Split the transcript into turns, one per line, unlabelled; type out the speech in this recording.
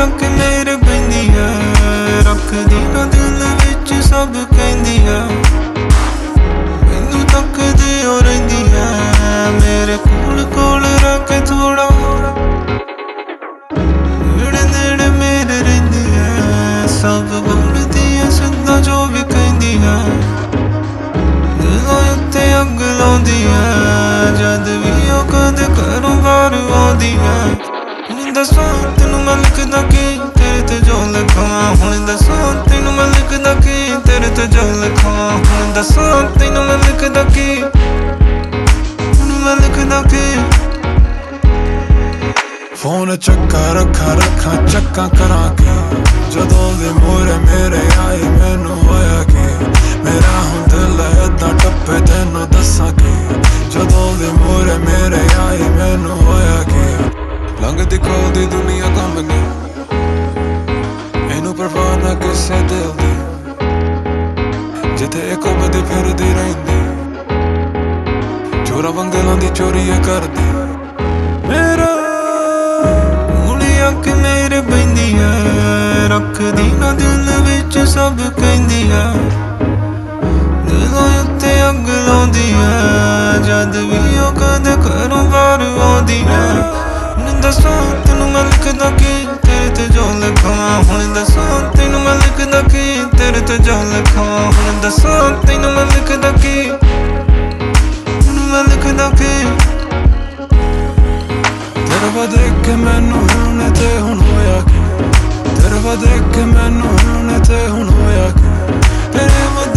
आके मेरे पैंदी आ, रखदी ना दिल विच सब कहंदी आ, मैनू तकदी ओ रहिंदी आ, मेरे कोल कोल रख के थोड़ा नेड़े नेड़े मेरे रहिंदी आ, सब बोलदी आ सिद्धा जो भी कहंदी आ, दिलों उत्ते अग लाउंदी आ, जद भी ओ कदे घरों बाहर आउंदी आ। हुण दस्सां तैनूं मैं लिखदा की तेरे ते जो लिखां, हुण दस्सां तैनूं मैं लिखदा की तेरे ते जो लिखां, हुण दस्सां तैनूं मैं लिखदा की, हुण मैं लिखदा की।
फोन चक्का रखा रखा चक्का करा के, जदों दे मोरे मेरे आए मैनू होया कि मेरा हुण दिल अद्धा टप्पे तैनूं दस्सां कि, जदों दे मोरे मेरे आए मैनू होया कि लंघदी कोलदी दुनिया घूमनी, मैनू परवाह ना किसे दिल दी, जिथे इक घूमदी फिरदी रहिंदी, चोरा वंगलां दी चोरी करदी।
मेरा आके मेरे पैंदी आ, रखदी ना दिल विच सब कहंदी आ, दिलों उत्ते अग लाउंदी आ, जद भी ओ कदे घरों बाहर आउंदी आ। हुण दस्सां तैनूं मैं लिखदा की तेरे ते जो लिखां, हुण दस्सां तैनूं मैं लिखदा की तेरे ते जो लिखां, हुण दस्सां तैनूं मैं लिखदा की, हुण मैं लिखदा की।
तेरे वा देख के मैनू हुण ते हुण होया कि, तेरे वा देख के मैनू हुण ते हुण होया कि, तेरे वा